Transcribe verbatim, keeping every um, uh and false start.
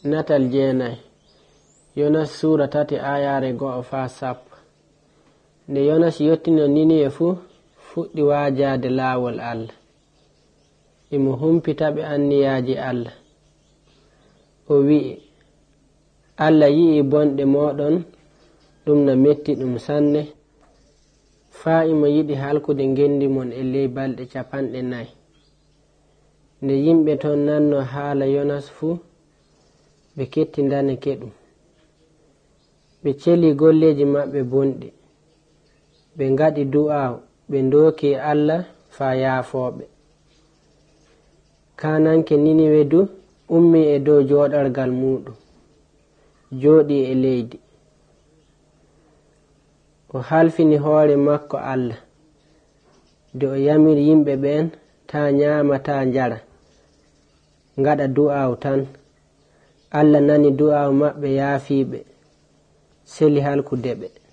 Natal jeenay Yonas sura tati ayare go'o fa sappo. Nde Yonas yottino Niniwe fu fuɗɗi waajade laawol Allah. Imo humpita ɓe anniyaaji Allah. O wi'i, Allah yi'i bonɗe moɗon ɗum na metti ɗum sanne, faa imo yiɗi halkude ngendi mon e ley balɗe capanɗe nayi. Nde yimɓe ton nanno haala Yonas fu, ɓe kettindane keɗum. Ɓe celi golleji maɓɓe bonɗi. Ɓe ngaɗi du'aw, ɓe ndooki Allah faa yaafoɓe. Kananke Niniwe du ummi e dow jooɗargal muɗum, jooɗi e leydi. O halfini hoore makko Allah, nde o yamiri yimɓe ɓen ta nyaama ta njara, ngaɗa du'aw tan. Allah nani du'aw maɓɓe yaafiɓe, seli halkude ɓe.